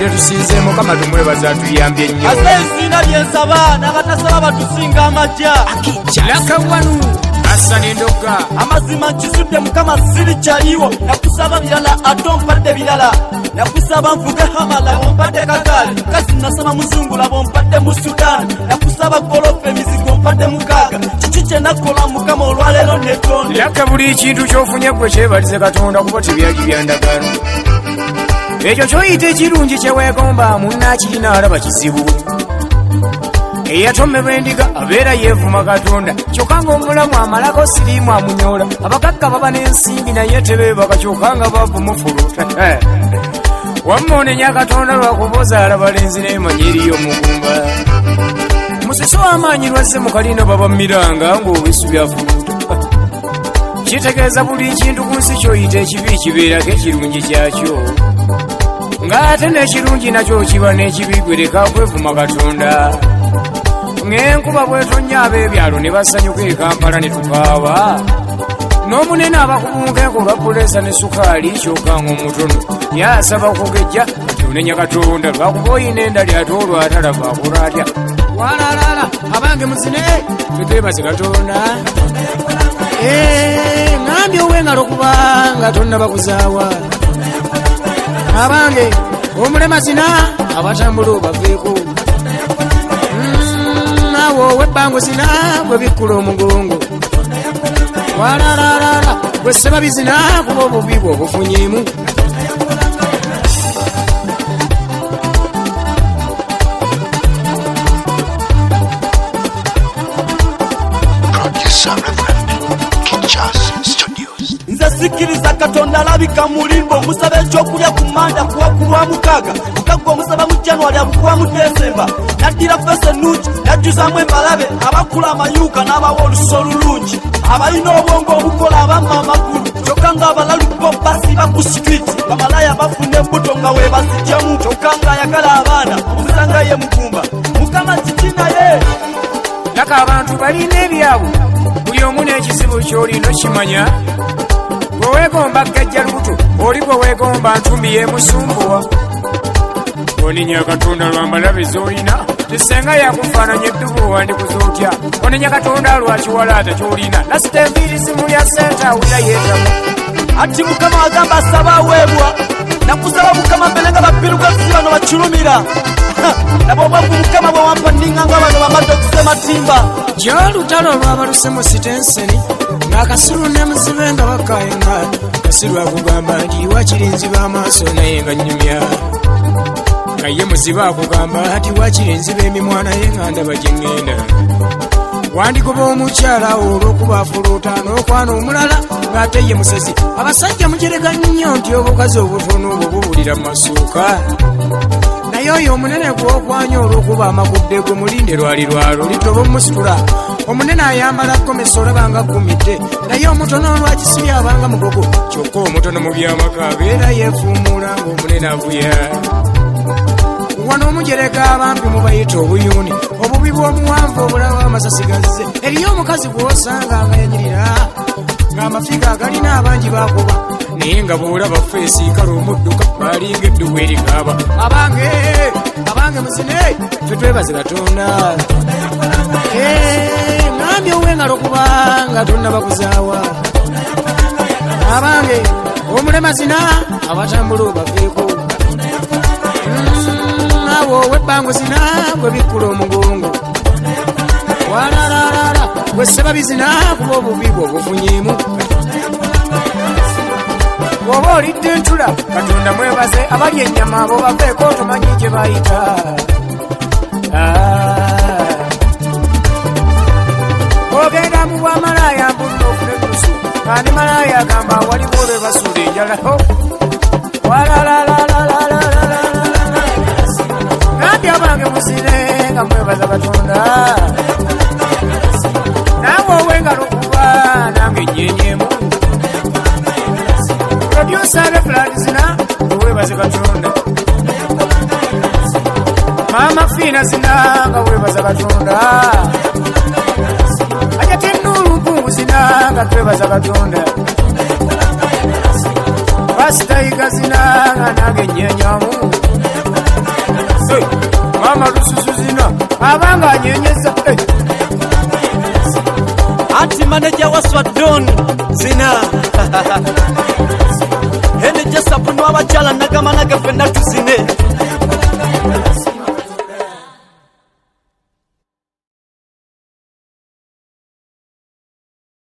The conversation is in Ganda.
tetusinzeemu Mukama tumwebaza atuyambye nnyo. Asesina byensaba n'abatasaba batusinga amajja. Lakawanu Asani Ndoga amazima nkisudde Mukama siri kyaliwo. Nakusaba birala ate ompadde birala. Nakusaba nvuge hamala ompadde kagaali. Kasi nasaba muzungula bompadde mu Sudan. Nakusaba golofa emizigo ompadde mukaaga. Kiki kye nakola Mukama olwaleero netonde. Laka buli kintu ky'ofunye gwe kyebalize Katonda kuba tebyali byandagano. Ekyo kyoyita ekirungi kyeweegomba munnakirina alaba kizibu. Eyatommebwa endiga abeera yeevuma Katonda. Kyokka ng'omulamu amalako siriimu amunyoola. Abakakka baba n'ensimbi naye tebeebaka kyokka nga bavumufuluta. Wamma onenya Katonda lwakuboza alaba lenzi n'emanyi eriyo omugumba. Musisi w'amaanyi lwazze mu kalina baba miranga ng'obisu byafuluta. Kitegeeza buli kintu ku nsi kyoyita ekibi kibeerako ekirungi kyakyo. Ng'ate n'ekirungi nakyo kiba n'ekibi gwe leka kwevuma Katonda. Ng'enkuba bw'etonnya ab'ebyalo ne basanyuka e Kampala ne tukaaba. N'omunene abakubunkeeko olwa puleesa ne sukaali kyokka ng'omutono yasaba okugejja kati onenya Katonda lwakuba oyina endali ate olwatalaba akola atya. Walalaala abange muzine twebaze Katonda. Ngambye ow'engalo kubanga tonna bakuzaawa. Abange omulema zina abatambula obaveeko. Nawo webbango zina bwe bikkula omugongo. Walalaala bwe sseba bizina kuba obubi bwe obufunyeemu. Nze sikiriza Katonda alabika mulimbo. Musaba ekyokulya ku Manda kuwa ku Lwamukaaga. Mukagwa omusaba mu January abukuwa mu December. Naddira fese ennungi najjuzaamu embalabe. Abakula amayuuka n'abawa oluso olulungi. Abalina obwongo obukola abamma amagulu. Kyokka ng'abalalu bo basiba ku street. Bamalaya bafuna embuto nga weebazigyamu. Kyokka ng'ayagala abaana omusanga ye mugumba. Mukama kiki naye. Laka abantu balina ebyabwe. Buli omu n'ekizibu ky'olina okimanya. Bwe weegomba gajja lubuto oli bwe weegomba ntumbi y'emusumbuwa. Onenya Katonda lwambalabe z'olina tisenga yakufaananya eddubu wandikuza otya. Onenya Katonda lwakiwalaata ky'olina nasita enviiri simulya sente awulira yeetamu. Ati Mukama agamba asaba aweebwa. Nakusaba Mukama mbere nga bappirugazi bano bakirumira. Nabo obwavu Mukama bwe wampa nninga bano bamadde okusema timba. Gy'olutalo lwabaluse mu sitenseni ng'akasiru ne muzibe nga bakayenga. Kasiru akugamba nti wakiri nziba amaaso naye nga nnyumya. Nga ye muzibe akugamba nti wakiri nziba emimwa naye nga ndaba gye ŋŋenda. Wandikuba omukyala olw'okuba afuluuta n'okwana omulala ng'ate ye musezi. Abasajja mugereka nnyo nti obukazi obutono obwo bubulira mu masuuka. Naye oyo omunene gw'okwanya olw'okuba amagudde gwe mulinde lwali lwalo litoba omusitula. Omunene ayambala gomesa olabanga gumidde. Naye omutono olwakisibye abanga mugogo. Kyokka omutono mu byamaka abeera yeefuumuula ng'omunene avuya. Wano omugereka abampi mubayita obuyuuni. Obubi bw'omuwanvu obulawo amasasi gazze. Eriyo omukazi gw'osanga nga yanyirira ng'amafiga agalina abangi bakuba. Naye nga bw'olaba feesi kale omudduka balinga eddubu erikaaba. Abange muzine ffe twebaze Katonda. Ngambye ow'engalo kubanga tonna bakuzaawa. Abange omulema zina abatambula obaveeko. Nawo ow'ebbango zina bwe bikkula omugongo. Walalaala bwe sseba bizina kuba obubi bwe obufunyeemu. Bw'oba olidde entula Katonda mwebaze. Abali ennyama abo baveeko tomanyi gye bayita. Ogenda mu bwamalaaya mbulira ofune kusu. Ani malaaya agamba waliwo olwe basuula enjala. Walalaala ngambye abange muzire nga mwebaza Katonda. Naawe ow'engalo kuba nange nnyenyeemu. Producer ab'epulaani zina weebaze Katonda. Maama Fiina zina nga weebaza Katonda. Ajate Nuuru Mpungu zina nga twebaza Katonda. Pasita Yiga zina nga nange nnyenyaamu. mama lususu zina abanga anyenyeza anti manager wa Swadon zina ene jasapu n'abakyala nagamana gafe natuzine